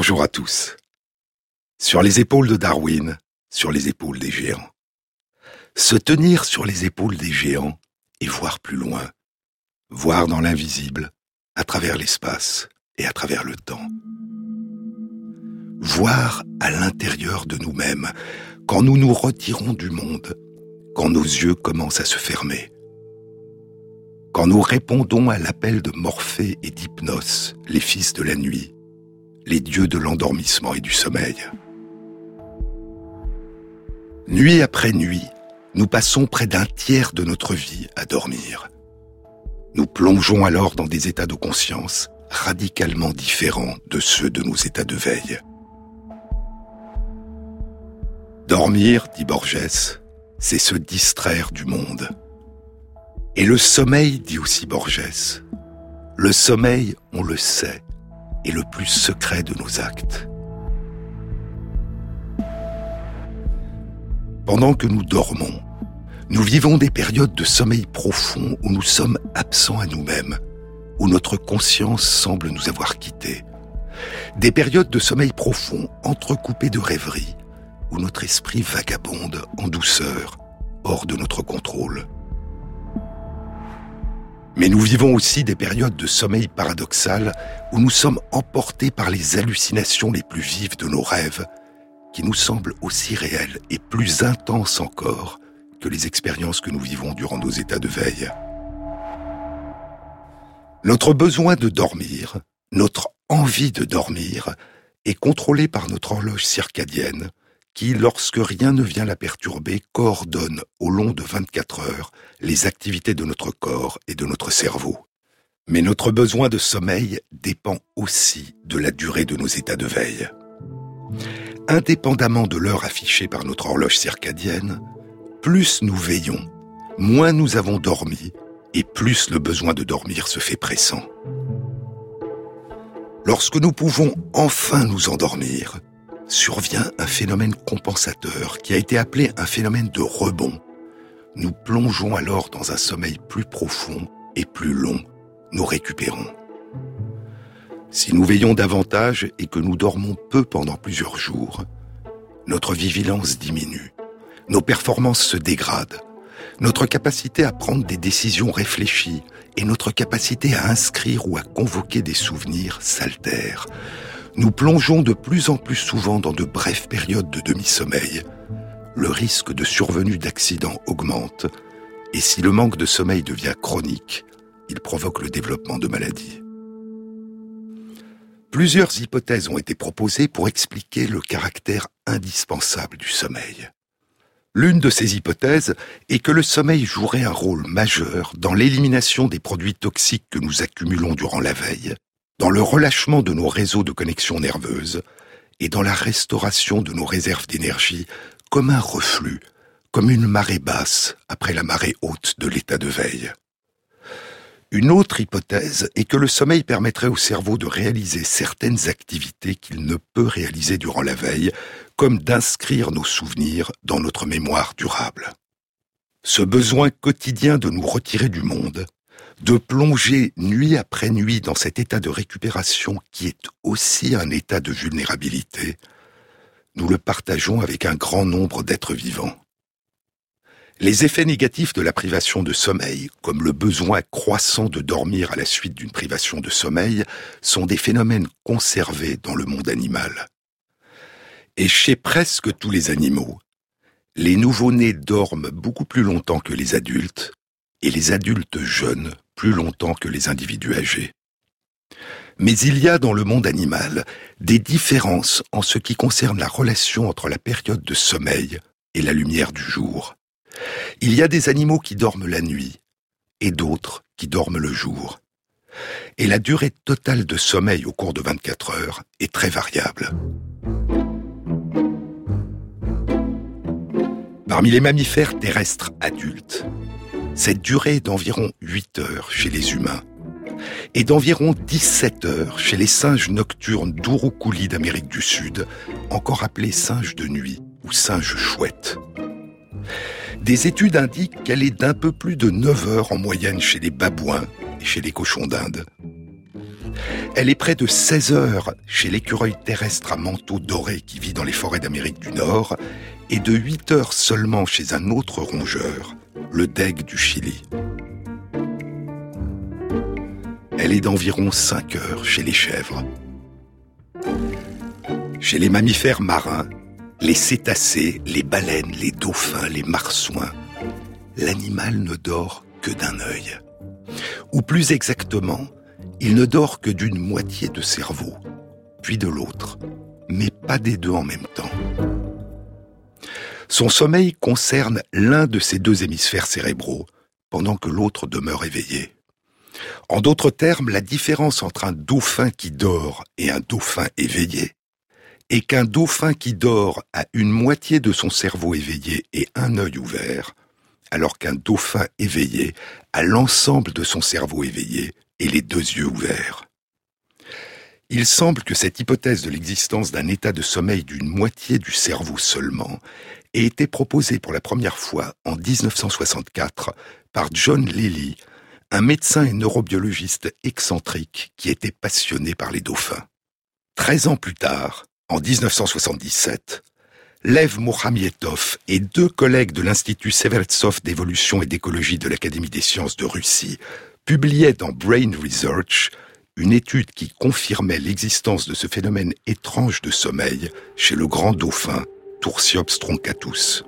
Bonjour à tous. Sur les épaules de Darwin, sur les épaules des géants. Se tenir sur les épaules des géants et voir plus loin. Voir dans l'invisible, à travers l'espace et à travers le temps. Voir à l'intérieur de nous-mêmes, quand nous nous retirons du monde, quand nos yeux commencent à se fermer. Quand nous répondons à l'appel de Morphée et d'Hypnos, les fils de la nuit, les dieux de l'endormissement et du sommeil. Nuit après nuit, nous passons près d'un tiers de notre vie à dormir. Nous plongeons alors dans des états de conscience radicalement différents de ceux de nos états de veille. Dormir, dit Borges, c'est se distraire du monde. Et le sommeil, dit aussi Borges, le sommeil, on le sait, est le plus secret de nos actes. Pendant que nous dormons, nous vivons des périodes de sommeil profond où nous sommes absents à nous-mêmes, où notre conscience semble nous avoir quittés. Des périodes de sommeil profond entrecoupées de rêveries, où notre esprit vagabonde en douceur, hors de notre contrôle. Mais nous vivons aussi des périodes de sommeil paradoxal où nous sommes emportés par les hallucinations les plus vives de nos rêves, qui nous semblent aussi réelles et plus intenses encore que les expériences que nous vivons durant nos états de veille. Notre besoin de dormir, notre envie de dormir, est contrôlé par notre horloge circadienne, qui, lorsque rien ne vient la perturber, coordonne au long de 24 heures les activités de notre corps et de notre cerveau. Mais notre besoin de sommeil dépend aussi de la durée de nos états de veille. Indépendamment de l'heure affichée par notre horloge circadienne, plus nous veillons, moins nous avons dormi et plus le besoin de dormir se fait pressant. Lorsque nous pouvons enfin nous endormir, survient un phénomène compensateur qui a été appelé un phénomène de rebond. Nous plongeons alors dans un sommeil plus profond et plus long. Nous récupérons. Si nous veillons davantage et que nous dormons peu pendant plusieurs jours, notre vigilance diminue, nos performances se dégradent, notre capacité à prendre des décisions réfléchies et notre capacité à inscrire ou à convoquer des souvenirs s'altèrent. Nous plongeons de plus en plus souvent dans de brèves périodes de demi-sommeil. Le risque de survenue d'accidents augmente, et si le manque de sommeil devient chronique, il provoque le développement de maladies. Plusieurs hypothèses ont été proposées pour expliquer le caractère indispensable du sommeil. L'une de ces hypothèses est que le sommeil jouerait un rôle majeur dans l'élimination des produits toxiques que nous accumulons durant la veille, dans le relâchement de nos réseaux de connexion nerveuse et dans la restauration de nos réserves d'énergie comme un reflux, comme une marée basse après la marée haute de l'état de veille. Une autre hypothèse est que le sommeil permettrait au cerveau de réaliser certaines activités qu'il ne peut réaliser durant la veille, comme d'inscrire nos souvenirs dans notre mémoire durable. Ce besoin quotidien de nous retirer du monde, de plonger nuit après nuit dans cet état de récupération qui est aussi un état de vulnérabilité, nous le partageons avec un grand nombre d'êtres vivants. Les effets négatifs de la privation de sommeil, comme le besoin croissant de dormir à la suite d'une privation de sommeil, sont des phénomènes conservés dans le monde animal. Et chez presque tous les animaux, les nouveau-nés dorment beaucoup plus longtemps que les adultes, et les adultes jeûnent plus longtemps que les individus âgés. Mais il y a dans le monde animal des différences en ce qui concerne la relation entre la période de sommeil et la lumière du jour. Il y a des animaux qui dorment la nuit et d'autres qui dorment le jour. Et la durée totale de sommeil au cours de 24 heures est très variable. Parmi les mammifères terrestres adultes, cette durée est d'environ 8 heures chez les humains et d'environ 17 heures chez les singes nocturnes d'Urukuli d'Amérique du Sud, encore appelés singes de nuit ou singes chouettes. Des études indiquent qu'elle est d'un peu plus de 9 heures en moyenne chez les babouins et chez les cochons d'Inde. Elle est près de 16 heures chez l'écureuil terrestre à manteau doré qui vit dans les forêts d'Amérique du Nord et de 8 heures seulement chez un autre rongeur, le daigle du Chili. Elle est d'environ 5 heures chez les chèvres. Chez les mammifères marins, les cétacés, les baleines, les dauphins, les marsouins, l'animal ne dort que d'un œil. Ou plus exactement, il ne dort que d'une moitié de cerveau, puis de l'autre, mais pas des deux en même temps. Son sommeil concerne l'un de ses deux hémisphères cérébraux, pendant que l'autre demeure éveillé. En d'autres termes, la différence entre un dauphin qui dort et un dauphin éveillé est qu'un dauphin qui dort a une moitié de son cerveau éveillé et un œil ouvert, alors qu'un dauphin éveillé a l'ensemble de son cerveau éveillé et les deux yeux ouverts. Il semble que cette hypothèse de l'existence d'un état de sommeil d'une moitié du cerveau seulement ait été proposée pour la première fois en 1964 par John Lilly, un médecin et neurobiologiste excentrique qui était passionné par les dauphins. 13 ans plus tard, en 1977, Lev Mokhamietov et 2 collègues de l'Institut Severtsov d'évolution et d'écologie de l'Académie des sciences de Russie publiaient dans Brain Research une étude qui confirmait l'existence de ce phénomène étrange de sommeil chez le grand dauphin Tursiops truncatus.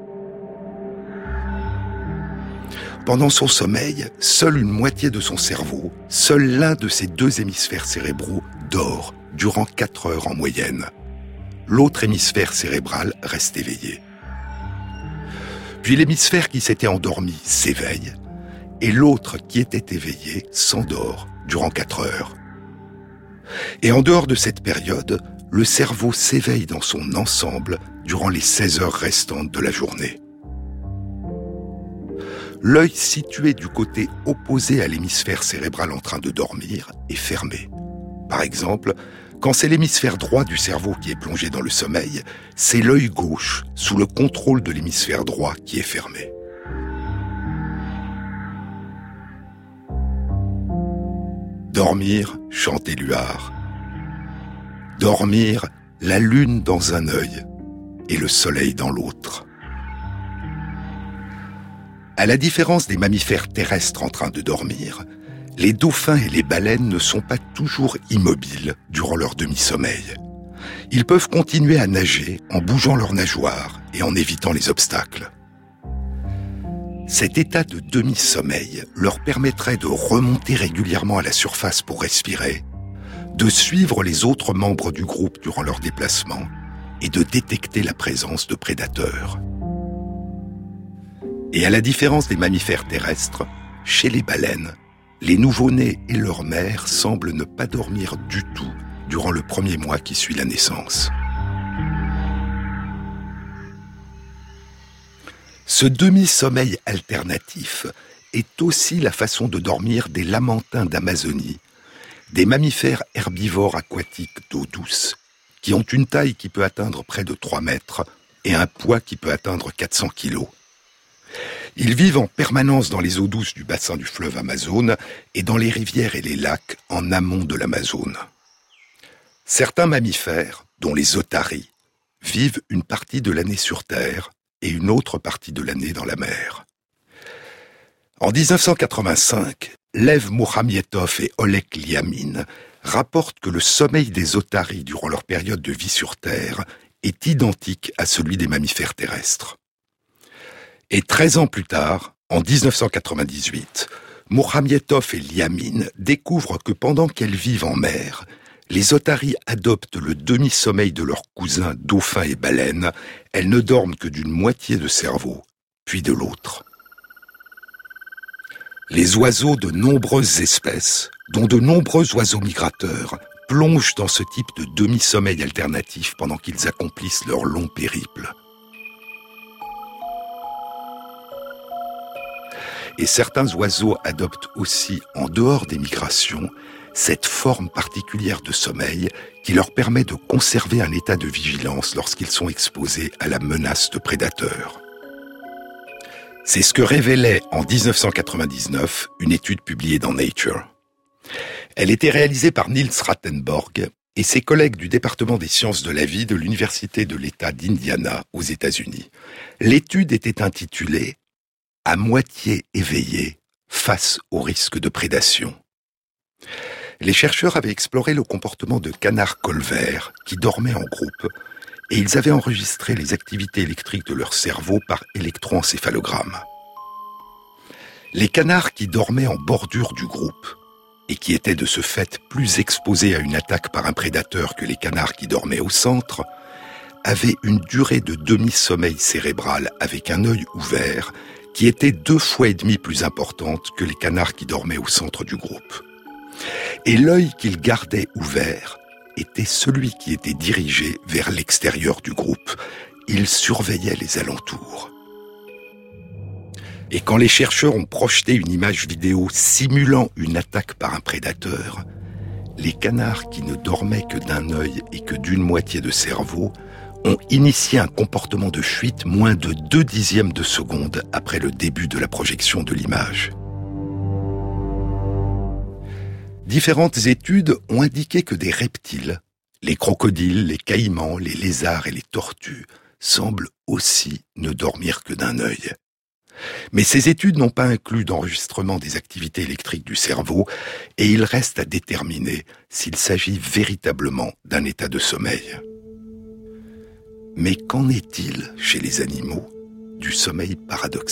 Pendant son sommeil, seule une moitié de son cerveau, seul l'un de ses 2 hémisphères cérébraux dort durant 4 heures en moyenne. L'autre hémisphère cérébral reste éveillé. Puis l'hémisphère qui s'était endormi s'éveille, et l'autre qui était éveillé s'endort durant 4 heures. Et en dehors de cette période, le cerveau s'éveille dans son ensemble durant les 16 heures restantes de la journée. L'œil situé du côté opposé à l'hémisphère cérébral en train de dormir est fermé. Par exemple, quand c'est l'hémisphère droit du cerveau qui est plongé dans le sommeil, c'est l'œil gauche, sous le contrôle de l'hémisphère droit, qui est fermé. Dormir, chante Éluard. Dormir, la lune dans un œil et le soleil dans l'autre. À la différence des mammifères terrestres en train de dormir, les dauphins et les baleines ne sont pas toujours immobiles durant leur demi-sommeil. Ils peuvent continuer à nager en bougeant leurs nageoires et en évitant les obstacles. Cet état de demi-sommeil leur permettrait de remonter régulièrement à la surface pour respirer, de suivre les autres membres du groupe durant leur déplacement et de détecter la présence de prédateurs. Et à la différence des mammifères terrestres, chez les baleines, les nouveau-nés et leur mère semblent ne pas dormir du tout durant le premier mois qui suit la naissance. Ce demi-sommeil alternatif est aussi la façon de dormir des lamantins d'Amazonie, des mammifères herbivores aquatiques d'eau douce, qui ont une taille qui peut atteindre près de 3 mètres et un poids qui peut atteindre 400 kilos. Ils vivent en permanence dans les eaux douces du bassin du fleuve Amazone et dans les rivières et les lacs en amont de l'Amazone. Certains mammifères, dont les otaries, vivent une partie de l'année sur Terre et une autre partie de l'année dans la mer. En 1985, Lev Mokhamietov et Oleg Liamin rapportent que le sommeil des otaries durant leur période de vie sur Terre est identique à celui des mammifères terrestres. Et 13 ans plus tard, en 1998, Mokhamietov et Liamin découvrent que pendant qu'elles vivent en mer, les otaries adoptent le demi-sommeil de leurs cousins dauphins et baleines. Elles ne dorment que d'une moitié de cerveau, puis de l'autre. Les oiseaux de nombreuses espèces, dont de nombreux oiseaux migrateurs, plongent dans ce type de demi-sommeil alternatif pendant qu'ils accomplissent leur long périple. Et certains oiseaux adoptent aussi, en dehors des migrations, cette forme particulière de sommeil qui leur permet de conserver un état de vigilance lorsqu'ils sont exposés à la menace de prédateurs. C'est ce que révélait en 1999 une étude publiée dans Nature. Elle était réalisée par Niels Rattenborg et ses collègues du département des sciences de la vie de l'Université de l'État d'Indiana aux États-Unis. L'étude était intitulée « À moitié éveillé face au risque de prédation ». Les chercheurs avaient exploré le comportement de canards colverts qui dormaient en groupe et ils avaient enregistré les activités électriques de leur cerveau par électroencéphalogramme. Les canards qui dormaient en bordure du groupe et qui étaient de ce fait plus exposés à une attaque par un prédateur que les canards qui dormaient au centre, avaient une durée de demi-sommeil cérébral avec un œil ouvert qui était 2,5 fois plus importante que les canards qui dormaient au centre du groupe. Et l'œil qu'ils gardaient ouvert était celui qui était dirigé vers l'extérieur du groupe. Ils surveillaient les alentours. Et quand les chercheurs ont projeté une image vidéo simulant une attaque par un prédateur, les canards qui ne dormaient que d'un œil et que d'une moitié de cerveau ont initié un comportement de fuite moins de 0,2 de seconde après le début de la projection de l'image. Différentes études ont indiqué que des reptiles, les crocodiles, les caïmans, les lézards et les tortues, semblent aussi ne dormir que d'un œil. Mais ces études n'ont pas inclus d'enregistrement des activités électriques du cerveau et il reste à déterminer s'il s'agit véritablement d'un état de sommeil. Mais qu'en est-il chez les animaux du sommeil paradoxal ?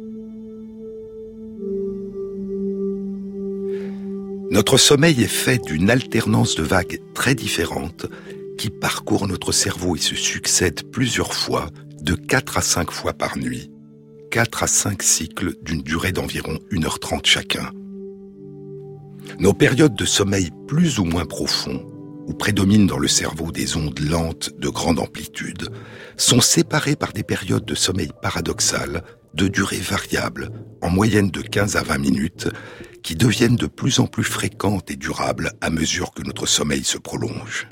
Notre sommeil est fait d'une alternance de vagues très différentes qui parcourent notre cerveau et se succèdent plusieurs fois, de 4 à 5 fois par nuit. 4 à 5 cycles d'une durée d'environ 1h30 chacun. Nos périodes de sommeil plus ou moins profonds, où prédominent dans le cerveau des ondes lentes de grande amplitude, sont séparées par des périodes de sommeil paradoxal de durée variable, en moyenne de 15 à 20 minutes, qui deviennent de plus en plus fréquentes et durables à mesure que notre sommeil se prolonge.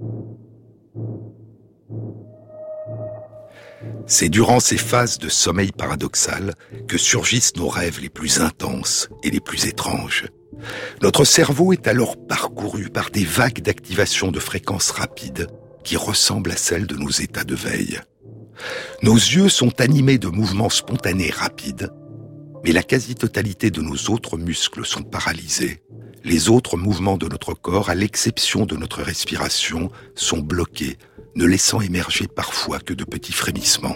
C'est durant ces phases de sommeil paradoxal que surgissent nos rêves les plus intenses et les plus étranges. Notre cerveau est alors parcouru par des vagues d'activation de fréquences rapides qui ressemblent à celles de nos états de veille. Nos yeux sont animés de mouvements spontanés rapides, mais la quasi-totalité de nos autres muscles sont paralysés. Les autres mouvements de notre corps, à l'exception de notre respiration, sont bloqués, ne laissant émerger parfois que de petits frémissements.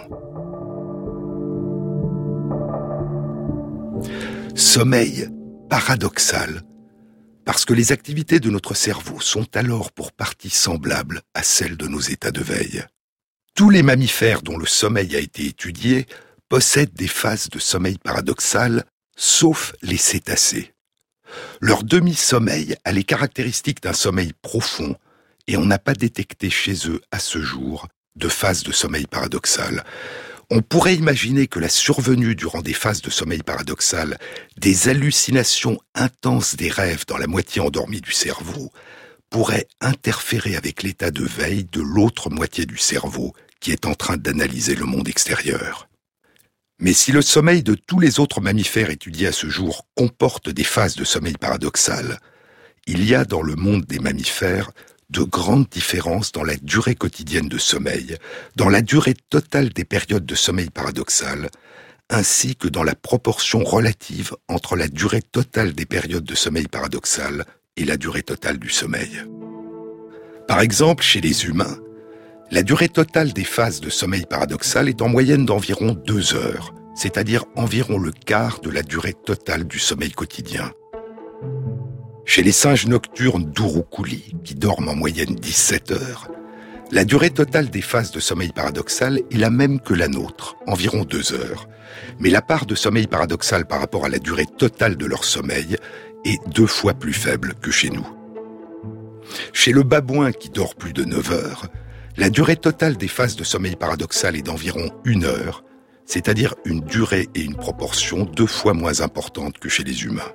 Sommeil paradoxal, parce que les activités de notre cerveau sont alors pour partie semblables à celles de nos états de veille. Tous les mammifères dont le sommeil a été étudié possèdent des phases de sommeil paradoxal, sauf les cétacés. Leur demi-sommeil a les caractéristiques d'un sommeil profond et on n'a pas détecté chez eux, à ce jour, de phase de sommeil paradoxal. On pourrait imaginer que la survenue durant des phases de sommeil paradoxal, des hallucinations intenses des rêves dans la moitié endormie du cerveau, pourrait interférer avec l'état de veille de l'autre moitié du cerveau qui est en train d'analyser le monde extérieur. Mais si le sommeil de tous les autres mammifères étudiés à ce jour comporte des phases de sommeil paradoxal, il y a dans le monde des mammifères de grandes différences dans la durée quotidienne de sommeil, dans la durée totale des périodes de sommeil paradoxal, ainsi que dans la proportion relative entre la durée totale des périodes de sommeil paradoxal et la durée totale du sommeil. Par exemple, chez les humains, la durée totale des phases de sommeil paradoxal est en moyenne d'environ 2 heures, c'est-à-dire environ le quart de la durée totale du sommeil quotidien. Chez les singes nocturnes d'Urukuli, qui dorment en moyenne 17 heures, la durée totale des phases de sommeil paradoxal est la même que la nôtre, environ 2 heures. Mais la part de sommeil paradoxal par rapport à la durée totale de leur sommeil est 2 fois plus faible que chez nous. Chez le babouin qui dort plus de 9 heures, la durée totale des phases de sommeil paradoxal est d'environ 1 heure, c'est-à-dire une durée et une proportion 2 fois moins importantes que chez les humains.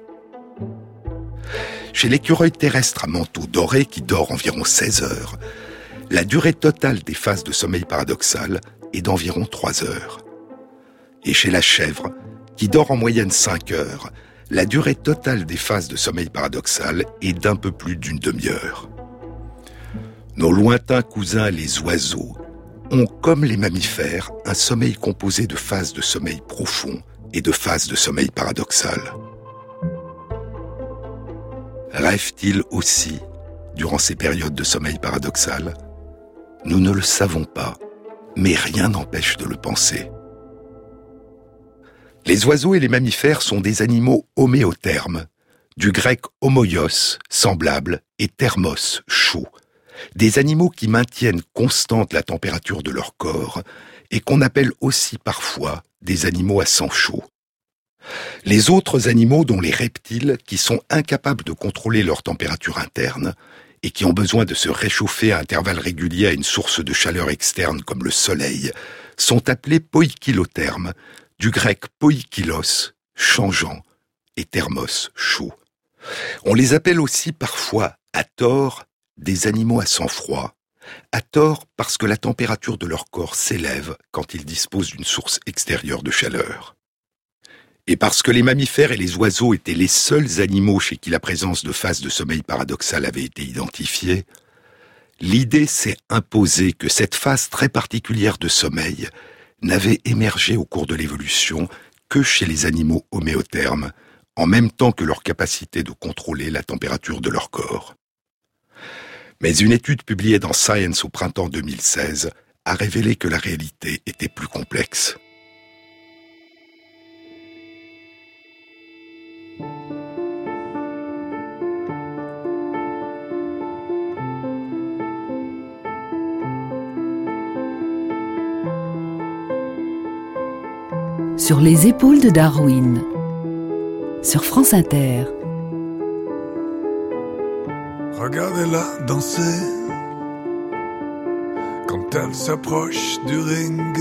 Chez l'écureuil terrestre à manteau doré qui dort environ 16 heures, la durée totale des phases de sommeil paradoxal est d'environ 3 heures. Et chez la chèvre, qui dort en moyenne 5 heures, La durée totale des phases de sommeil paradoxal est d'un peu plus d'une demi-heure. Nos lointains cousins les oiseaux ont, comme les mammifères, un sommeil composé de phases de sommeil profond et de phases de sommeil paradoxal. Rêvent-ils aussi durant ces périodes de sommeil paradoxal ? Nous ne le savons pas, mais rien n'empêche de le penser. Les oiseaux et les mammifères sont des animaux homéothermes, du grec homoios, semblable, et thermos, chaud, des animaux qui maintiennent constante la température de leur corps et qu'on appelle aussi parfois des animaux à sang chaud. Les autres animaux, dont les reptiles, qui sont incapables de contrôler leur température interne et qui ont besoin de se réchauffer à intervalles réguliers à une source de chaleur externe comme le soleil, sont appelés poikilothermes, du grec poikilos, changeant, et thermos, chaud. On les appelle aussi parfois, à tort, des animaux à sang froid, à tort parce que la température de leur corps s'élève quand ils disposent d'une source extérieure de chaleur. Et parce que les mammifères et les oiseaux étaient les seuls animaux chez qui la présence de phases de sommeil paradoxal avait été identifiée, l'idée s'est imposée que cette phase très particulière de sommeil n'avait émergé au cours de l'évolution que chez les animaux homéothermes, en même temps que leur capacité de contrôler la température de leur corps. Mais une étude publiée dans Science au printemps 2016 a révélé que la réalité était plus complexe. Sur les épaules de Darwin, sur France Inter. Regardez-la danser quand elle s'approche du ring.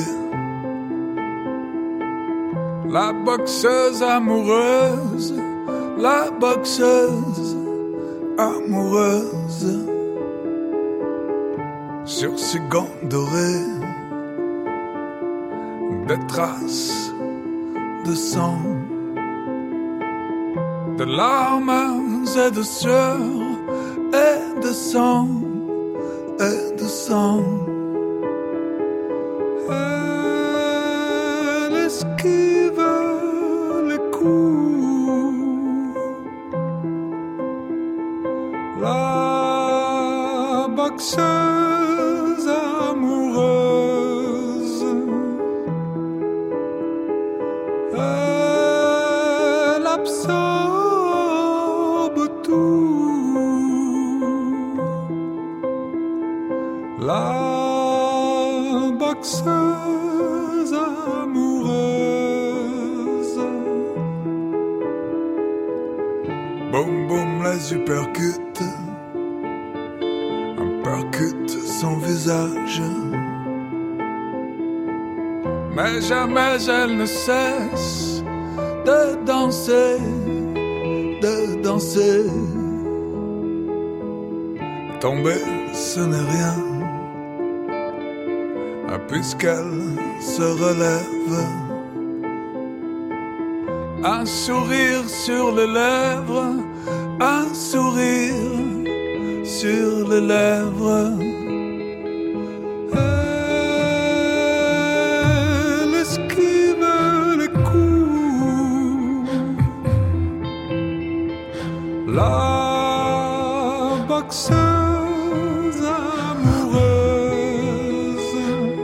La boxeuse amoureuse, la boxeuse amoureuse. Sur ses gants dorés, des traces de sang, de larmes et de sueur, et de sang, et de sang. Elle esquive les coups. La boxeuse amoureuse, elle absorbe tout. La boxeuse amoureuse. Boum boum les uppercuts, percute son visage. Mais jamais elle ne cesse de danser, de danser. Tomber, ce n'est rien, puisqu'elle se relève. Un sourire sur les lèvres, un sourire sur les lèvres. Elle esquive les coups. La boxeuse amoureuse,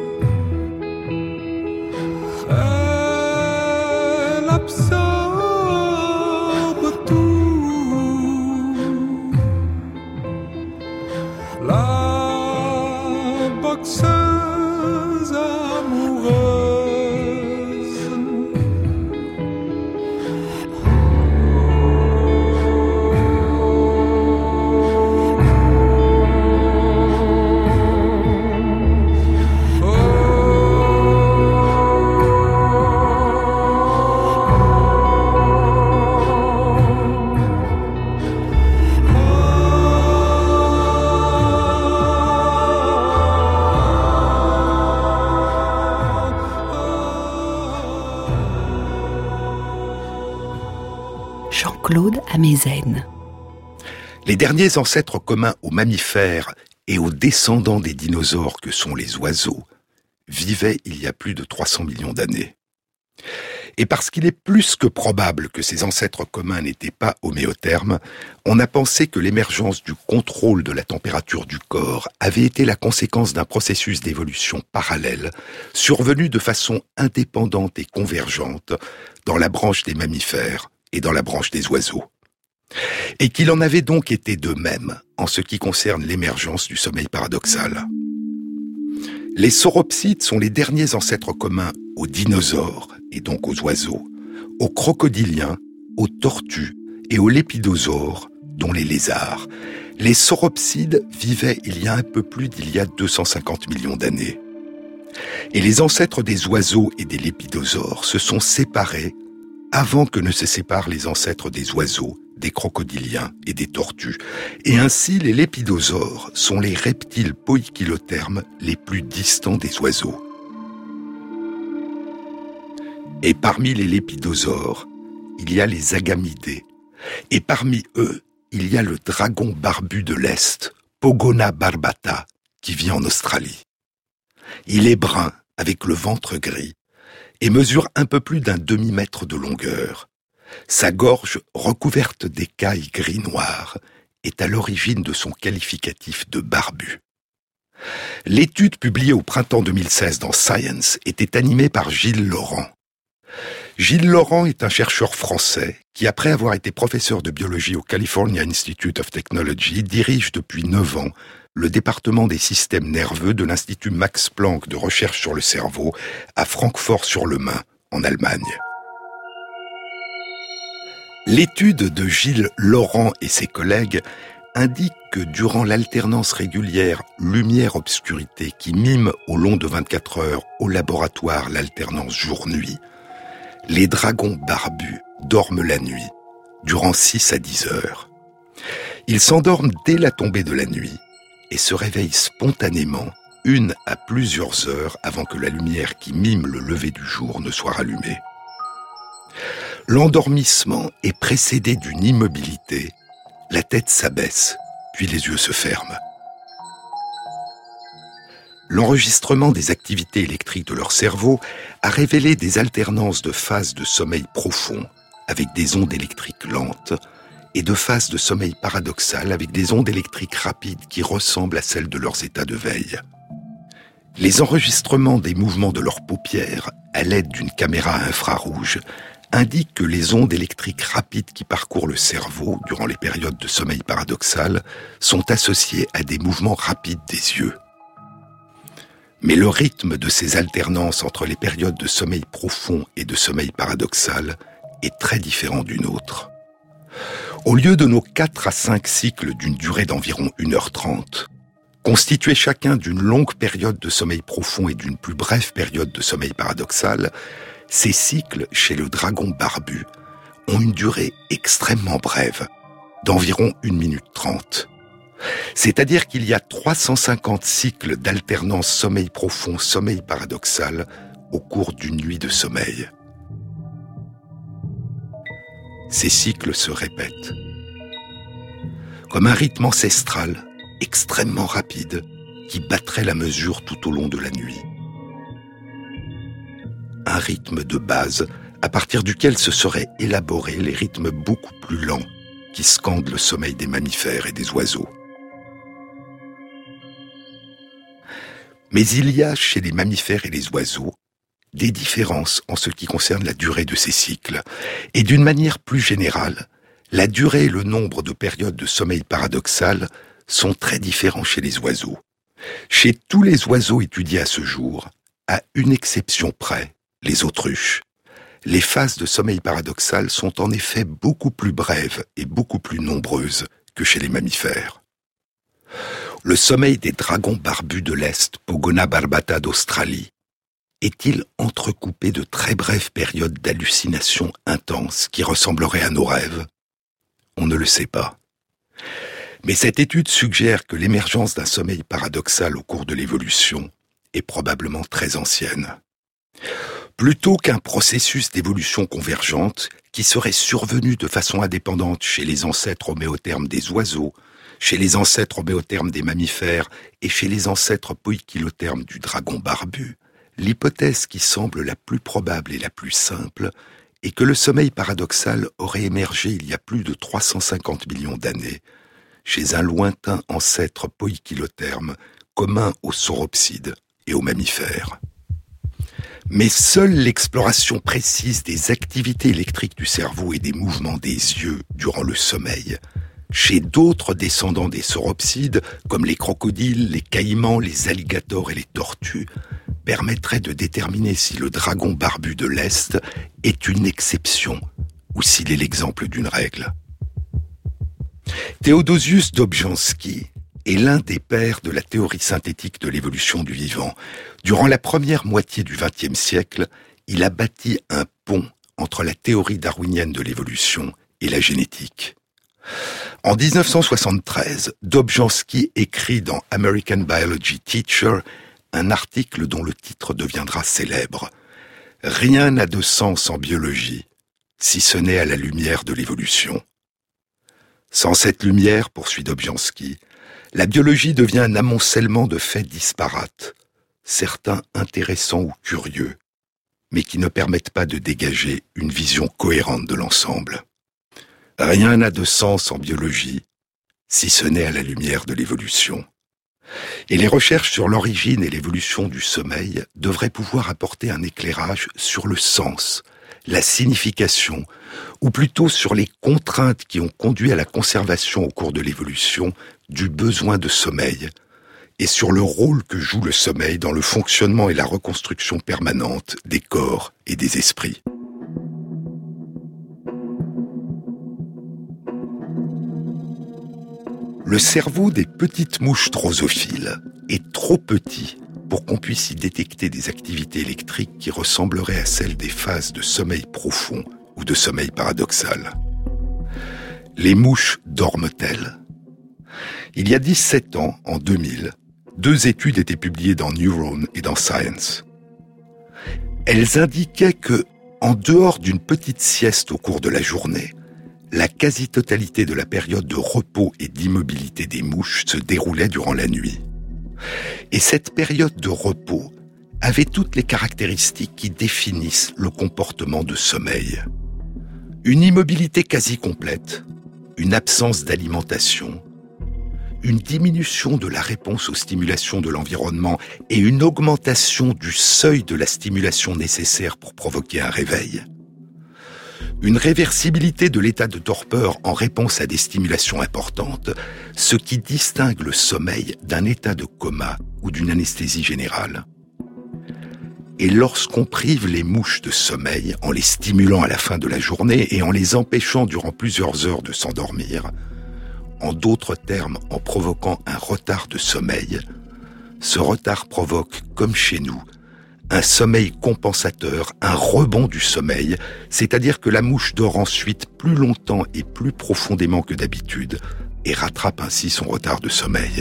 elle absorbe tout. La boxeuse amoureuse. Claude Amezen. Les derniers ancêtres communs aux mammifères et aux descendants des dinosaures que sont les oiseaux vivaient il y a plus de 300 millions d'années. Et parce qu'il est plus que probable que ces ancêtres communs n'étaient pas homéothermes, on a pensé que l'émergence du contrôle de la température du corps avait été la conséquence d'un processus d'évolution parallèle, survenu de façon indépendante et convergente dans la branche des mammifères et dans la branche des oiseaux. Et qu'il en avait donc été de même en ce qui concerne l'émergence du sommeil paradoxal. Les sauropsides sont les derniers ancêtres communs aux dinosaures, et donc aux oiseaux, aux crocodiliens, aux tortues et aux lépidosaures, dont les lézards. Les sauropsides vivaient il y a un peu plus d'il y a 250 millions d'années. Et les ancêtres des oiseaux et des lépidosaures se sont séparés avant que ne se séparent les ancêtres des oiseaux, des crocodiliens et des tortues. Et ainsi, les lépidosaures sont les reptiles poikilothermes les plus distants des oiseaux. Et parmi les lépidosaures, il y a les agamidés. Et parmi eux, il y a le dragon barbu de l'Est, Pogona barbata, qui vit en Australie. Il est brun, avec le ventre gris, et mesure un peu plus d'un demi-mètre de longueur. Sa gorge, recouverte d'écailles gris-noir, est à l'origine de son qualificatif de barbu. L'étude publiée au printemps 2016 dans Science était animée par Gilles Laurent. Gilles Laurent est un chercheur français qui, après avoir été professeur de biologie au California Institute of Technology, dirige depuis 9 ans le département des systèmes nerveux de l'Institut Max Planck de recherche sur le cerveau à Francfort-sur-le-Main, en Allemagne. L'étude de Gilles Laurent et ses collègues indique que durant l'alternance régulière lumière-obscurité qui mime au long de 24 heures au laboratoire l'alternance jour-nuit, les dragons barbus dorment la nuit, durant 6 à 10 heures. Ils s'endorment dès la tombée de la nuit et se réveillent spontanément 1 à plusieurs heures avant que la lumière qui mime le lever du jour ne soit rallumée. L'endormissement est précédé d'une immobilité, la tête s'abaisse, puis les yeux se ferment. L'enregistrement des activités électriques de leur cerveau a révélé des alternances de phases de sommeil profond, avec des ondes électriques lentes, et de phases de sommeil paradoxal avec des ondes électriques rapides qui ressemblent à celles de leurs états de veille. Les enregistrements des mouvements de leurs paupières, à l'aide d'une caméra infrarouge, indiquent que les ondes électriques rapides qui parcourent le cerveau durant les périodes de sommeil paradoxal sont associées à des mouvements rapides des yeux. Mais le rythme de ces alternances entre les périodes de sommeil profond et de sommeil paradoxal est très différent d'une autre. Au lieu de nos 4 à 5 cycles d'une durée d'environ 1h30, constitués chacun d'une longue période de sommeil profond et d'une plus brève période de sommeil paradoxal, ces cycles, chez le dragon barbu, ont une durée extrêmement brève, d'environ 1 minute 30. C'est-à-dire qu'il y a 350 cycles d'alternance sommeil profond, sommeil paradoxal au cours d'une nuit de sommeil. Ces cycles se répètent. Comme un rythme ancestral, extrêmement rapide, qui battrait la mesure tout au long de la nuit. Un rythme de base, à partir duquel se seraient élaborés les rythmes beaucoup plus lents qui scandent le sommeil des mammifères et des oiseaux. Mais il y a chez les mammifères et les oiseaux des différences en ce qui concerne la durée de ces cycles. Et d'une manière plus générale, la durée et le nombre de périodes de sommeil paradoxal sont très différents chez les oiseaux. Chez tous les oiseaux étudiés à ce jour, à une exception près, les autruches, les phases de sommeil paradoxal sont en effet beaucoup plus brèves et beaucoup plus nombreuses que chez les mammifères. Le sommeil des dragons barbus de l'Est, Pogona barbata d'Australie, est-il entrecoupé de très brèves périodes d'hallucinations intenses qui ressembleraient à nos rêves ? On ne le sait pas. Mais cette étude suggère que l'émergence d'un sommeil paradoxal au cours de l'évolution est probablement très ancienne. Plutôt qu'un processus d'évolution convergente qui serait survenu de façon indépendante chez les ancêtres homéothermes des oiseaux, chez les ancêtres homéothermes des mammifères et chez les ancêtres poikilothermes du dragon barbu, l'hypothèse qui semble la plus probable et la plus simple est que le sommeil paradoxal aurait émergé il y a plus de 350 millions d'années, chez un lointain ancêtre poikilotherme commun aux sauropsides et aux mammifères. Mais seule l'exploration précise des activités électriques du cerveau et des mouvements des yeux durant le sommeil, chez d'autres descendants des sauropsides, comme les crocodiles, les caïmans, les alligators et les tortues, permettrait de déterminer si le dragon barbu de l'Est est une exception ou s'il est l'exemple d'une règle. Théodosius Dobzhansky est l'un des pères de la théorie synthétique de l'évolution du vivant. Durant la première moitié du XXe siècle, il a bâti un pont entre la théorie darwinienne de l'évolution et la génétique. En 1973, Dobzhansky écrit dans American Biology Teacher un article dont le titre deviendra célèbre. « Rien n'a de sens en biologie, si ce n'est à la lumière de l'évolution. » Sans cette lumière, poursuit Dobzhansky, la biologie devient un amoncellement de faits disparates, certains intéressants ou curieux, mais qui ne permettent pas de dégager une vision cohérente de l'ensemble. Rien n'a de sens en biologie, si ce n'est à la lumière de l'évolution. Et les recherches sur l'origine et l'évolution du sommeil devraient pouvoir apporter un éclairage sur le sens, la signification, ou plutôt sur les contraintes qui ont conduit à la conservation au cours de l'évolution du besoin de sommeil, et sur le rôle que joue le sommeil dans le fonctionnement et la reconstruction permanente des corps et des esprits. Le cerveau des petites mouches drosophiles est trop petit pour qu'on puisse y détecter des activités électriques qui ressembleraient à celles des phases de sommeil profond ou de sommeil paradoxal. Les mouches dorment-elles ? Il y a 17 ans, en 2000, 2 études étaient publiées dans Neurone et dans Science. Elles indiquaient que, en dehors d'une petite sieste au cours de la journée, la quasi-totalité de la période de repos et d'immobilité des mouches se déroulait durant la nuit. Et cette période de repos avait toutes les caractéristiques qui définissent le comportement de sommeil. Une immobilité quasi complète, une absence d'alimentation, une diminution de la réponse aux stimulations de l'environnement et une augmentation du seuil de la stimulation nécessaire pour provoquer un réveil. Une réversibilité de l'état de torpeur en réponse à des stimulations importantes, ce qui distingue le sommeil d'un état de coma ou d'une anesthésie générale. Et lorsqu'on prive les mouches de sommeil en les stimulant à la fin de la journée et en les empêchant durant plusieurs heures de s'endormir, en d'autres termes en provoquant un retard de sommeil, ce retard provoque, comme chez nous, un sommeil compensateur, un rebond du sommeil, c'est-à-dire que la mouche dort ensuite plus longtemps et plus profondément que d'habitude et rattrape ainsi son retard de sommeil.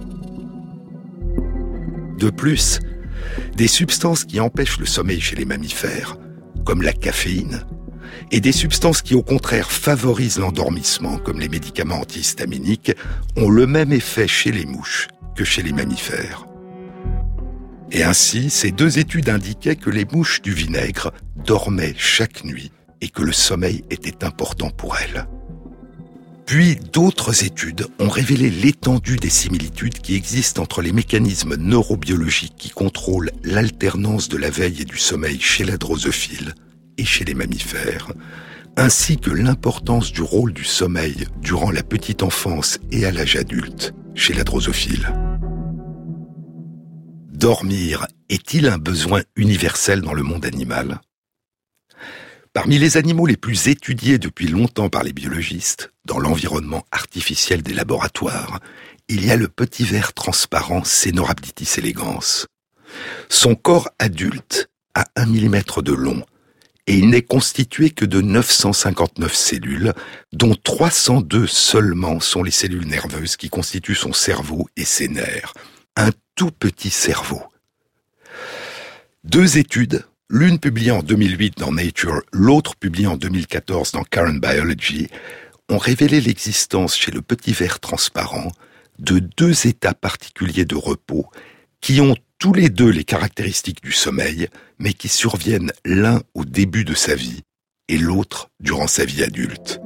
De plus, des substances qui empêchent le sommeil chez les mammifères, comme la caféine, et des substances qui au contraire favorisent l'endormissement, comme les médicaments antihistaminiques, ont le même effet chez les mouches que chez les mammifères. Et ainsi, ces 2 études indiquaient que les mouches du vinaigre dormaient chaque nuit et que le sommeil était important pour elles. Puis d'autres études ont révélé l'étendue des similitudes qui existent entre les mécanismes neurobiologiques qui contrôlent l'alternance de la veille et du sommeil chez la drosophile et chez les mammifères, ainsi que l'importance du rôle du sommeil durant la petite enfance et à l'âge adulte chez la drosophile. Dormir est-il un besoin universel dans le monde animal ? Parmi les animaux les plus étudiés depuis longtemps par les biologistes, dans l'environnement artificiel des laboratoires, il y a le petit ver transparent Caenorhabditis elegans. Son corps adulte a 1 mm de long et il n'est constitué que de 959 cellules, dont 302 seulement sont les cellules nerveuses qui constituent son cerveau et ses nerfs. Un tout petit cerveau. 2 études L'une publiée en 2008 dans Nature, l'autre publiée en 2014 dans Current Biology, ont révélé l'existence chez le petit ver transparent de deux états particuliers de repos qui ont tous les deux les caractéristiques du sommeil, mais qui surviennent l'un au début de sa vie et l'autre durant sa vie adulte.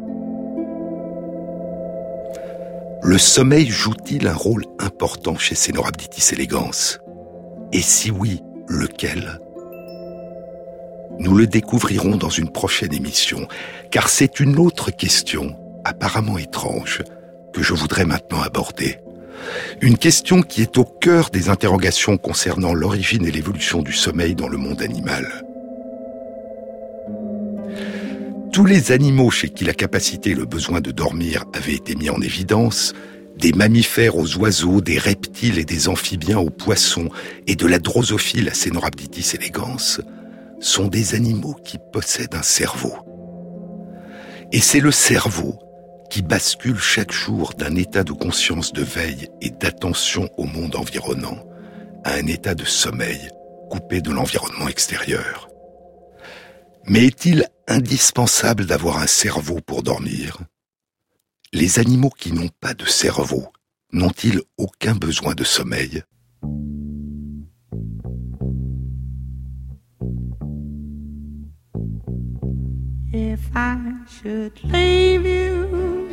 Le sommeil joue-t-il un rôle important chez Caenorhabditis elegans ? Et si oui, lequel ? Nous le découvrirons dans une prochaine émission, car c'est une autre question, apparemment étrange, que je voudrais maintenant aborder. Une question qui est au cœur des interrogations concernant l'origine et l'évolution du sommeil dans le monde animal. Tous les animaux chez qui la capacité et le besoin de dormir avaient été mis en évidence, des mammifères aux oiseaux, des reptiles et des amphibiens aux poissons, et de la drosophile à Caenorhabditis elegans, sont des animaux qui possèdent un cerveau. Et c'est le cerveau qui bascule chaque jour d'un état de conscience de veille et d'attention au monde environnant à un état de sommeil coupé de l'environnement extérieur. Mais est-il indispensable d'avoir un cerveau pour dormir ? Les animaux qui n'ont pas de cerveau n'ont-ils aucun besoin de sommeil ? If I should leave you,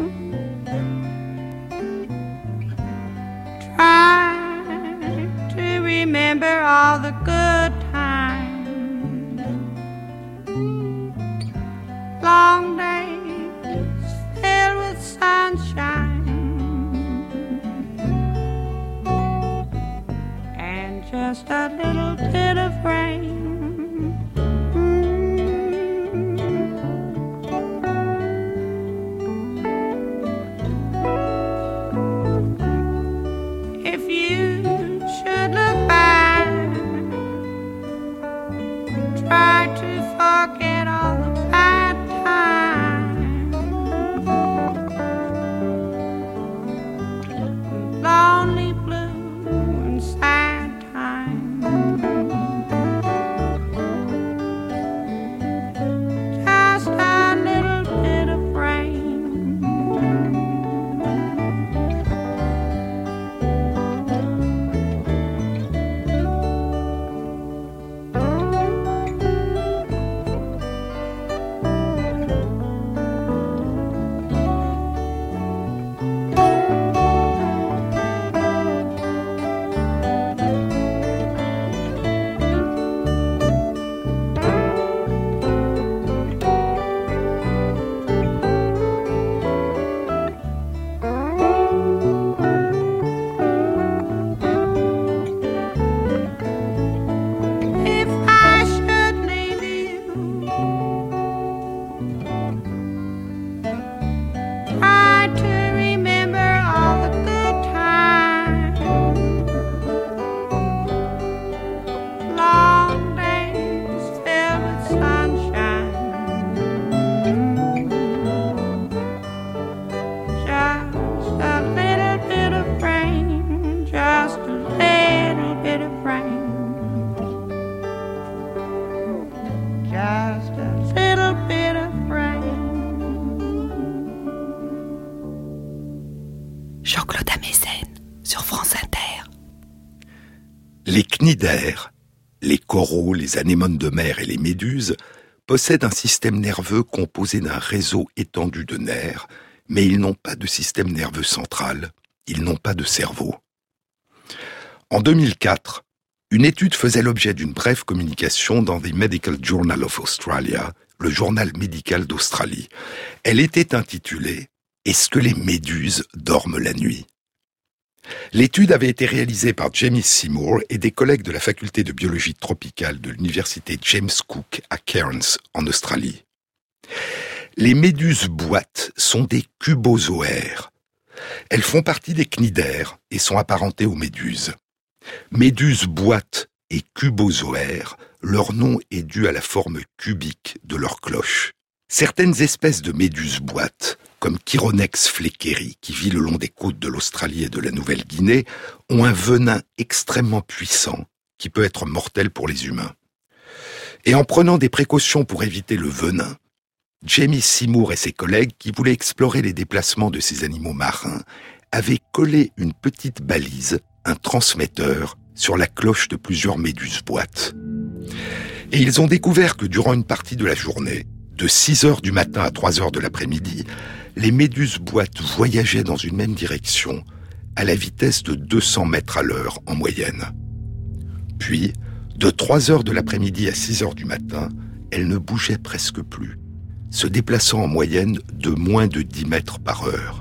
try to remember all the good times, long days filled with sunshine, and just a little bit of rain. Jean-Claude Amezen sur France Inter. Les cnidaires, les coraux, les anémones de mer et les méduses possèdent un système nerveux composé d'un réseau étendu de nerfs, mais ils n'ont pas de système nerveux central, ils n'ont pas de cerveau. En 2004, une étude faisait l'objet d'une brève communication dans The Medical Journal of Australia, le journal médical d'Australie. Elle était intitulée « Est-ce que les méduses dorment la nuit ?» L'étude avait été réalisée par Jamie Seymour et des collègues de la faculté de biologie tropicale de l'université James Cook à Cairns, en Australie. Les méduses boîtes sont des cubozoaires. Elles font partie des cnidaires et sont apparentées aux méduses. Méduses boîtes et cubozoaires, leur nom est dû à la forme cubique de leur cloche. Certaines espèces de méduses boîtes, comme Chironex fleckeri, qui vit le long des côtes de l'Australie et de la Nouvelle-Guinée, ont un venin extrêmement puissant qui peut être mortel pour les humains. Et en prenant des précautions pour éviter le venin, Jamie Seymour et ses collègues, qui voulaient explorer les déplacements de ces animaux marins, avaient collé une petite balise, un transmetteur, sur la cloche de plusieurs méduses-boîtes. Et ils ont découvert que durant une partie de la journée, de 6 heures du matin à 3 heures de l'après-midi, les méduses-boîtes voyageaient dans une même direction, à la vitesse de 200 mètres à l'heure en moyenne. Puis, de 3 heures de l'après-midi à 6 heures du matin, elles ne bougeaient presque plus, se déplaçant en moyenne de moins de 10 mètres par heure.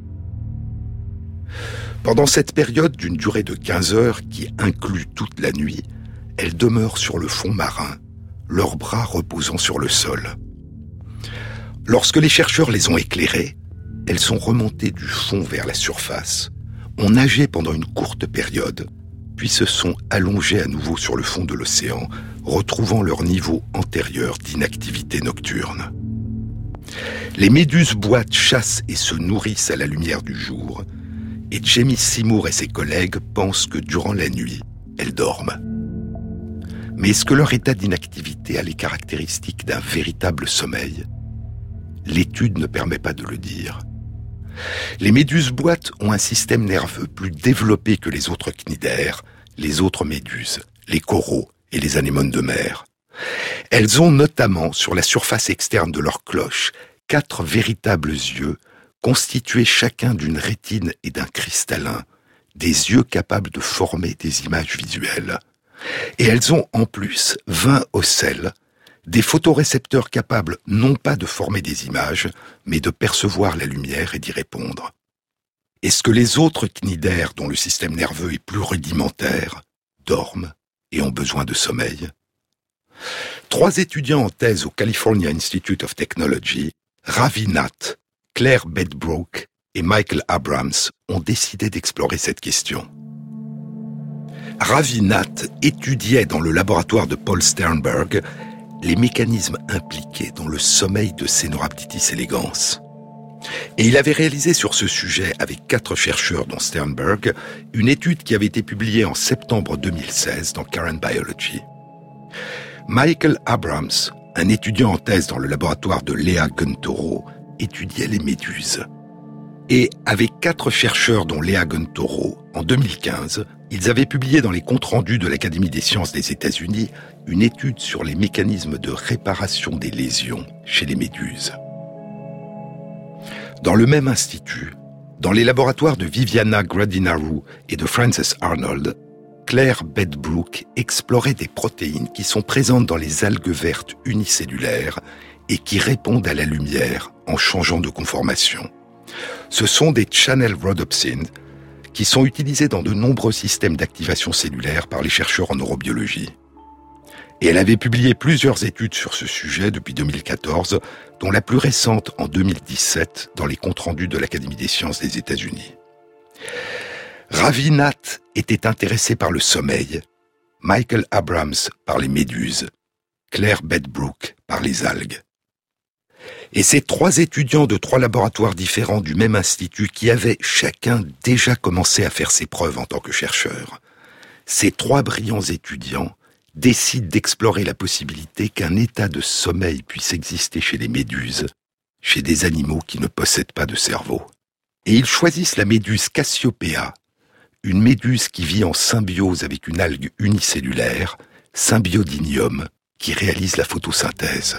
Pendant cette période d'une durée de 15 heures qui inclut toute la nuit, elles demeurent sur le fond marin, leurs bras reposant sur le sol. Lorsque les chercheurs les ont éclairées, elles sont remontées du fond vers la surface, ont nagé pendant une courte période, puis se sont allongées à nouveau sur le fond de l'océan, retrouvant leur niveau antérieur d'inactivité nocturne. Les méduses-boîtes chassent et se nourrissent à la lumière du jour, et Jamie Seymour et ses collègues pensent que durant la nuit, elles dorment. Mais est-ce que leur état d'inactivité a les caractéristiques d'un véritable sommeil ? L'étude ne permet pas de le dire. Les méduses-boîtes ont un système nerveux plus développé que les autres cnidaires, les autres méduses, les coraux et les anémones de mer. Elles ont notamment, sur la surface externe de leur cloche, 4 véritables yeux, constitués chacun d'une rétine et d'un cristallin, des yeux capables de former des images visuelles. Et elles ont en plus 20 ocelles, des photorécepteurs capables non pas de former des images, mais de percevoir la lumière et d'y répondre. Est-ce que les autres cnidaires, dont le système nerveux est plus rudimentaire, dorment et ont besoin de sommeil ? 3 étudiants en thèse au California Institute of Technology, Ravi Nath, Claire Bedbrook et Michael Abrams, ont décidé d'explorer cette question. Ravi Nath étudiait dans le laboratoire de Paul Sternberg les mécanismes impliqués dans le sommeil de Caenorhabditis elegans. Et il avait réalisé sur ce sujet, avec 4 chercheurs dont Sternberg, une étude qui avait été publiée en septembre 2016 dans Current Biology. Michael Abrams, un étudiant en thèse dans le laboratoire de Léa Guntoro, étudiait les méduses. Et avec 4 chercheurs dont Léa Guntoro, en 2015, ils avaient publié dans les comptes rendus de l'Académie des sciences des États-Unis une étude sur les mécanismes de réparation des lésions chez les méduses. Dans le même institut, dans les laboratoires de Viviana Gradinaru et de Frances Arnold, Claire Bedbrook explorait des protéines qui sont présentes dans les algues vertes unicellulaires et qui répondent à la lumière en changeant de conformation. Ce sont des channel rhodopsines qui sont utilisés dans de nombreux systèmes d'activation cellulaire par les chercheurs en neurobiologie. Et elle avait publié plusieurs études sur ce sujet depuis 2014, dont la plus récente en 2017 dans les comptes rendus de l'Académie des sciences des États-Unis. Ravi Nath était intéressé par le sommeil, Michael Abrams par les méduses, Claire Bedbrook par les algues. Et ces 3 étudiants de 3 laboratoires différents du même institut qui avaient chacun déjà commencé à faire ses preuves en tant que chercheurs, ces 3 brillants étudiants décident d'explorer la possibilité qu'un état de sommeil puisse exister chez les méduses, chez des animaux qui ne possèdent pas de cerveau. Et ils choisissent la méduse Cassiopeia, une méduse qui vit en symbiose avec une algue unicellulaire, Symbiodinium, qui réalise la photosynthèse.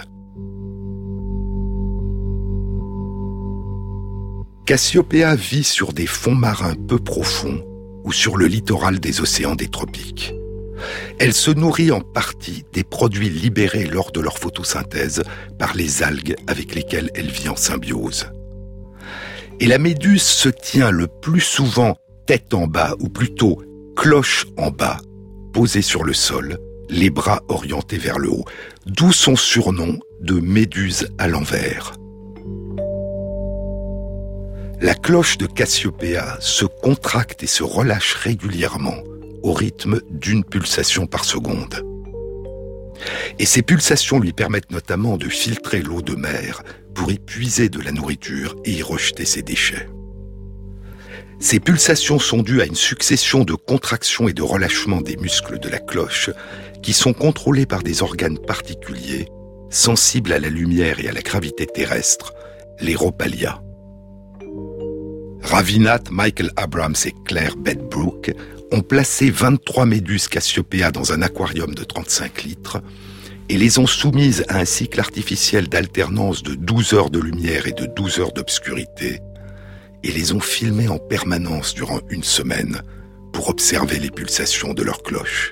Cassiopeia vit sur des fonds marins peu profonds ou sur le littoral des océans des tropiques. Elle se nourrit en partie des produits libérés lors de leur photosynthèse par les algues avec lesquelles elle vit en symbiose. Et la méduse se tient le plus souvent tête en bas, ou plutôt cloche en bas, posée sur le sol, les bras orientés vers le haut, d'où son surnom de méduse à l'envers. La cloche de Cassiopeia se contracte et se relâche régulièrement au rythme d'une pulsation par seconde. Et ces pulsations lui permettent notamment de filtrer l'eau de mer pour y puiser de la nourriture et y rejeter ses déchets. Ces pulsations sont dues à une succession de contractions et de relâchements des muscles de la cloche qui sont contrôlés par des organes particuliers, sensibles à la lumière et à la gravité terrestre, les rhopalia. Ravinath, Michael Abrams et Claire Bedbrook ont placé 23 méduses Cassiopeia dans un aquarium de 35 litres et les ont soumises à un cycle artificiel d'alternance de 12 heures de lumière et de 12 heures d'obscurité et les ont filmées en permanence durant une semaine pour observer les pulsations de leur cloche.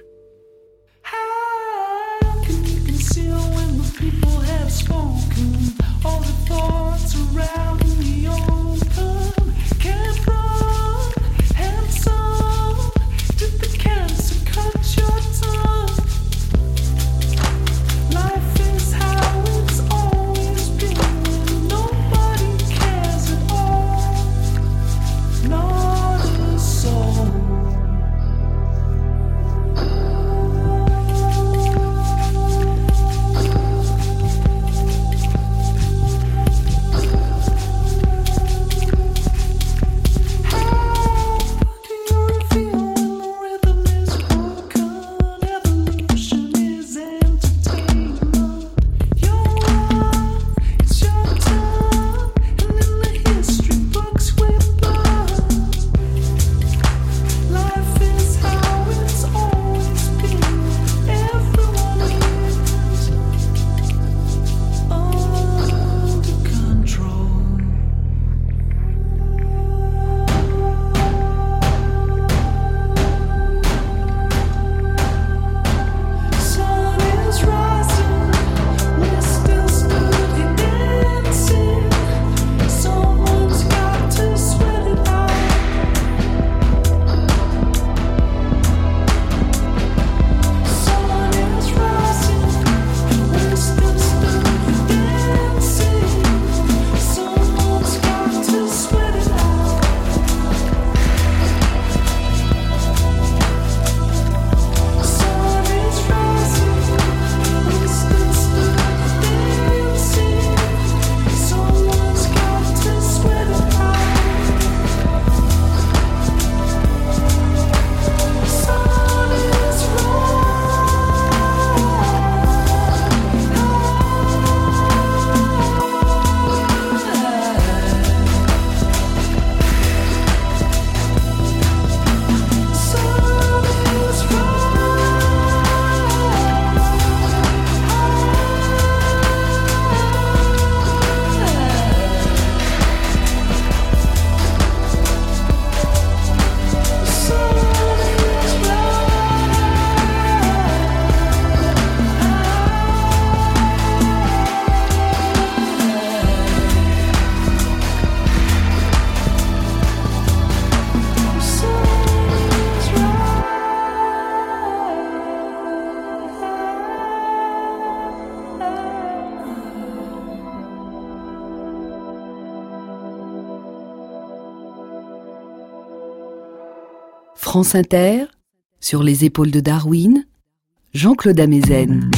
France Inter, sur les épaules de Darwin, Jean-Claude Amezen.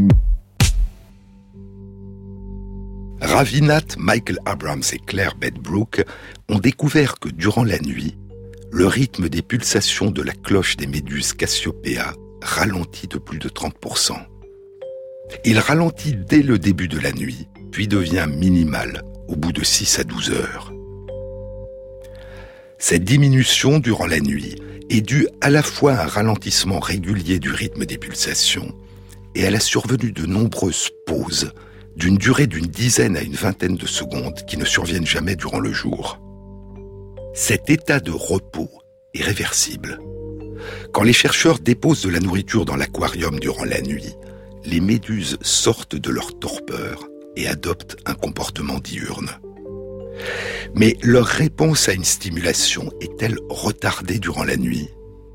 Ravinath, Michael Abrams et Claire Bedbrook ont découvert que durant la nuit, le rythme des pulsations de la cloche des méduses Cassiopeia ralentit de plus de 30%. Il ralentit dès le début de la nuit, puis devient minimal au bout de 6 à 12 heures. Cette diminution durant la nuit est due à la fois à un ralentissement régulier du rythme des pulsations et à la survenue de nombreuses pauses d'une durée d'une dizaine à une vingtaine de secondes qui ne surviennent jamais durant le jour. Cet état de repos est réversible. Quand les chercheurs déposent de la nourriture dans l'aquarium durant la nuit, les méduses sortent de leur torpeur et adoptent un comportement diurne. Mais leur réponse à une stimulation est-elle retardée durant la nuit ?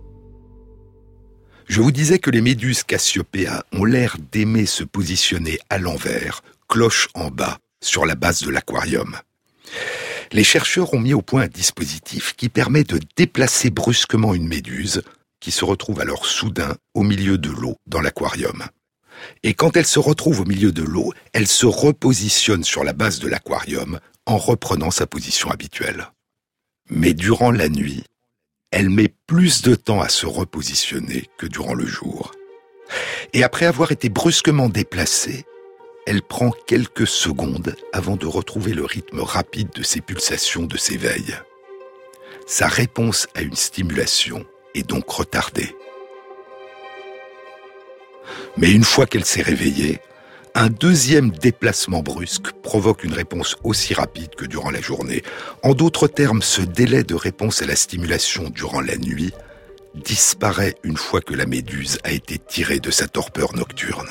Je vous disais que les méduses Cassiopeia ont l'air d'aimer se positionner à l'envers, cloche en bas, sur la base de l'aquarium. Les chercheurs ont mis au point un dispositif qui permet de déplacer brusquement une méduse, qui se retrouve alors soudain au milieu de l'eau dans l'aquarium. Et quand elle se retrouve au milieu de l'eau, elle se repositionne sur la base de l'aquarium en reprenant sa position habituelle. Mais durant la nuit, elle met plus de temps à se repositionner que durant le jour. Et après avoir été brusquement déplacée, elle prend quelques secondes avant de retrouver le rythme rapide de ses pulsations de s'éveil. Sa réponse à une stimulation est donc retardée. Mais une fois qu'elle s'est réveillée, un deuxième déplacement brusque provoque une réponse aussi rapide que durant la journée. En d'autres termes, ce délai de réponse à la stimulation durant la nuit disparaît une fois que la méduse a été tirée de sa torpeur nocturne.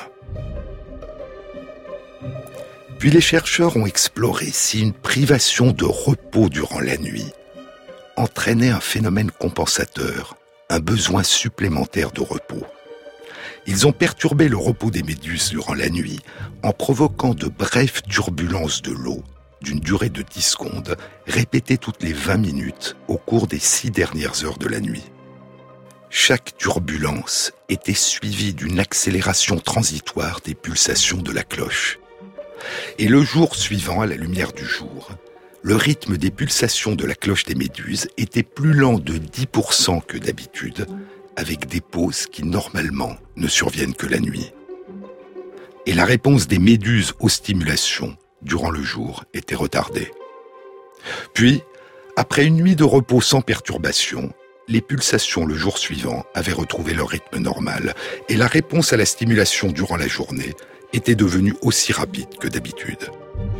Puis les chercheurs ont exploré si une privation de repos durant la nuit entraînait un phénomène compensateur, un besoin supplémentaire de repos. Ils ont perturbé le repos des méduses durant la nuit en provoquant de brèves turbulences de l'eau d'une durée de 10 secondes, répétées toutes les 20 minutes au cours des 6 dernières heures de la nuit. Chaque turbulence était suivie d'une accélération transitoire des pulsations de la cloche. Et le jour suivant, à la lumière du jour, le rythme des pulsations de la cloche des méduses était plus lent de 10% que d'habitude, avec des pauses qui, normalement, ne surviennent que la nuit. Et la réponse des méduses aux stimulations, durant le jour, était retardée. Puis, après une nuit de repos sans perturbation, les pulsations le jour suivant avaient retrouvé leur rythme normal, et la réponse à la stimulation durant la journée était devenue aussi rapide que d'habitude.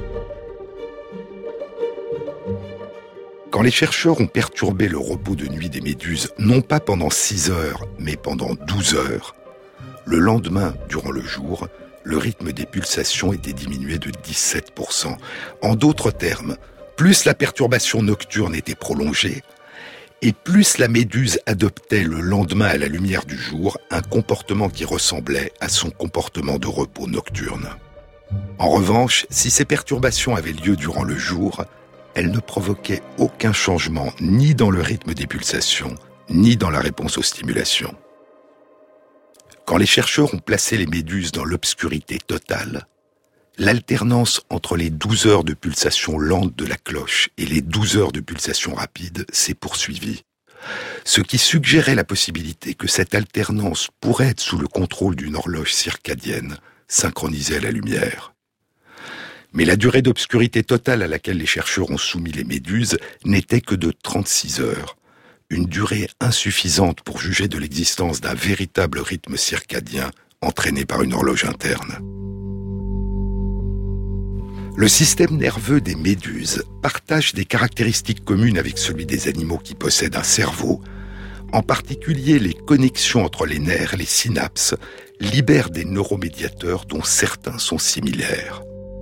Quand les chercheurs ont perturbé le repos de nuit des méduses, non pas pendant 6 heures, mais pendant 12 heures, le lendemain, durant le jour, le rythme des pulsations était diminué de 17%. En d'autres termes, plus la perturbation nocturne était prolongée, et plus la méduse adoptait le lendemain à la lumière du jour un comportement qui ressemblait à son comportement de repos nocturne. En revanche, si ces perturbations avaient lieu durant le jour, elles ne provoquaient aucun changement ni dans le rythme des pulsations, ni dans la réponse aux stimulations. Quand les chercheurs ont placé les méduses dans l'obscurité totale, l'alternance entre les 12 heures de pulsation lente de la cloche et les 12 heures de pulsation rapide s'est poursuivie, ce qui suggérait la possibilité que cette alternance pourrait être sous le contrôle d'une horloge circadienne synchronisée à la lumière. Mais la durée d'obscurité totale à laquelle les chercheurs ont soumis les méduses n'était que de 36 heures, une durée insuffisante pour juger de l'existence d'un véritable rythme circadien entraîné par une horloge interne. Le système nerveux des méduses partage des caractéristiques communes avec celui des animaux qui possèdent un cerveau. En particulier, les connexions entre les nerfs, les synapses, libèrent des neuromédiateurs dont certains sont similaires.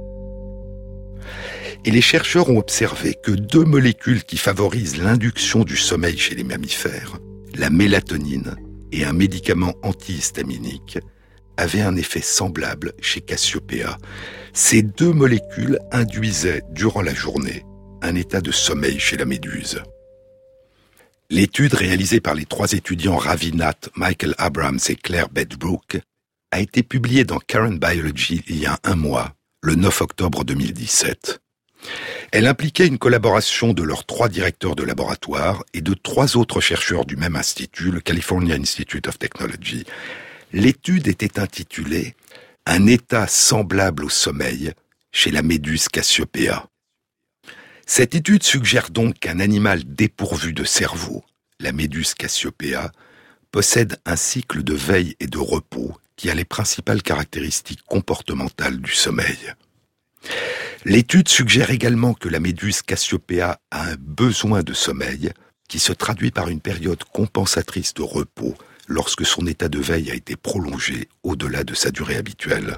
Et les chercheurs ont observé que 2 molécules qui favorisent l'induction du sommeil chez les mammifères, la mélatonine et un médicament antihistaminique, avaient un effet semblable chez Cassiopeia. Ces 2 molécules induisaient, durant la journée, un état de sommeil chez la méduse. L'étude réalisée par les 3 étudiants Ravi Nath, Michael Abrams et Claire Bedbrook a été publiée dans Current Biology il y a 1 mois, le 9 octobre 2017. Elle impliquait une collaboration de leurs 3 directeurs de laboratoire et de 3 autres chercheurs du même institut, le California Institute of Technology. L'étude était intitulée « Un état semblable au sommeil chez la méduse Cassiopeia ». Cette étude suggère donc qu'un animal dépourvu de cerveau, la méduse Cassiopeia, possède un cycle de veille et de repos qui a les principales caractéristiques comportementales du sommeil. L'étude suggère également que la méduse Cassiopeia a un besoin de sommeil qui se traduit par une période compensatrice de repos lorsque son état de veille a été prolongé au-delà de sa durée habituelle.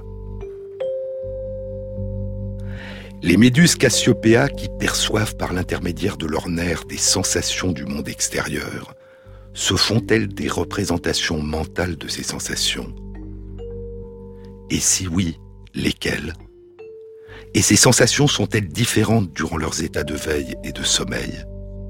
Les méduses Cassiopeia, qui perçoivent par l'intermédiaire de leurs nerfs des sensations du monde extérieur, se font-elles des représentations mentales de ces sensations ? Et si oui, lesquelles ? Et ces sensations sont-elles différentes durant leurs états de veille et de sommeil ?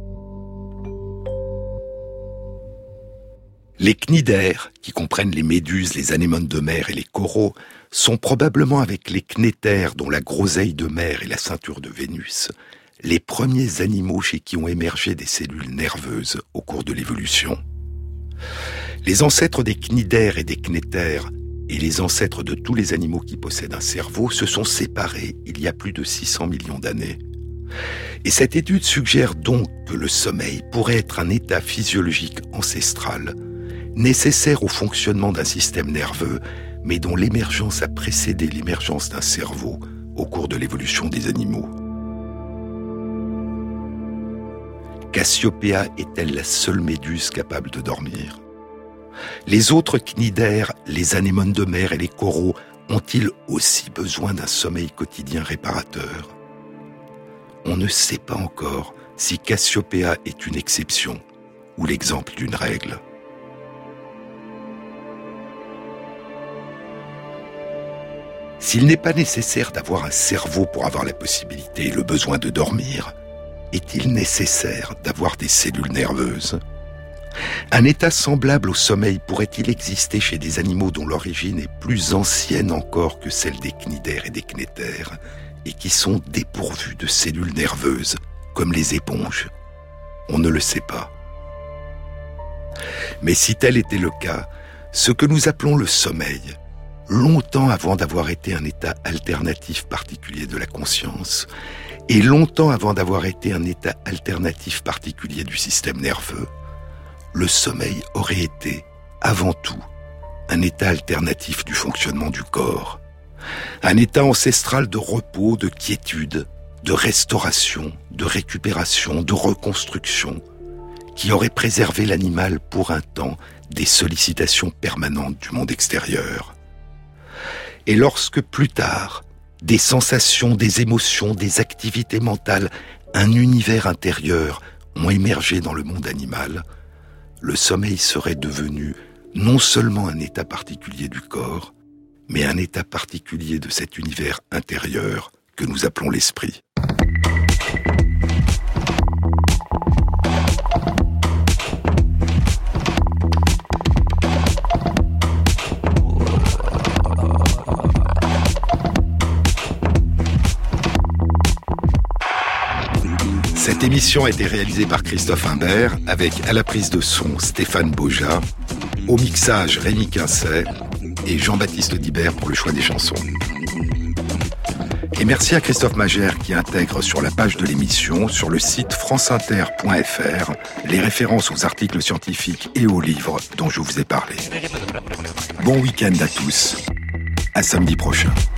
Les cnidaires, qui comprennent les méduses, les anémones de mer et les coraux, sont probablement avec les cnétaires, dont la groseille de mer et la ceinture de Vénus, les premiers animaux chez qui ont émergé des cellules nerveuses au cours de l'évolution. Les ancêtres des cnidaires et des cnétaires et les ancêtres de tous les animaux qui possèdent un cerveau se sont séparés il y a plus de 600 millions d'années. Et cette étude suggère donc que le sommeil pourrait être un état physiologique ancestral, nécessaire au fonctionnement d'un système nerveux, mais dont l'émergence a précédé l'émergence d'un cerveau au cours de l'évolution des animaux. Cassiopeia est-elle la seule méduse capable de dormir ? Les autres cnidaires, les anémones de mer et les coraux ont-ils aussi besoin d'un sommeil quotidien réparateur ? On ne sait pas encore si Cassiopeia est une exception ou l'exemple d'une règle. S'il n'est pas nécessaire d'avoir un cerveau pour avoir la possibilité et le besoin de dormir, est-il nécessaire d'avoir des cellules nerveuses ? Un état semblable au sommeil pourrait-il exister chez des animaux dont l'origine est plus ancienne encore que celle des cnidaires et des cnétaires et qui sont dépourvus de cellules nerveuses, comme les éponges ? On ne le sait pas. Mais si tel était le cas, ce que nous appelons le sommeil, longtemps avant d'avoir été un état alternatif particulier de la conscience, et longtemps avant d'avoir été un état alternatif particulier du système nerveux, le sommeil aurait été, avant tout, un état alternatif du fonctionnement du corps, un état ancestral de repos, de quiétude, de restauration, de récupération, de reconstruction, qui aurait préservé l'animal pour un temps des sollicitations permanentes du monde extérieur. Et lorsque plus tard, des sensations, des émotions, des activités mentales, un univers intérieur ont émergé dans le monde animal, le sommeil serait devenu non seulement un état particulier du corps, mais un état particulier de cet univers intérieur que nous appelons l'esprit. Cette émission a été réalisée par Christophe Imbert, avec à la prise de son Stéphane Boja, au mixage Rémi Quincet et Jean-Baptiste Dibert pour le choix des chansons. Et merci à Christophe Magère qui intègre sur la page de l'émission, sur le site franceinter.fr, les références aux articles scientifiques et aux livres dont je vous ai parlé. Bon week-end à tous, à samedi prochain.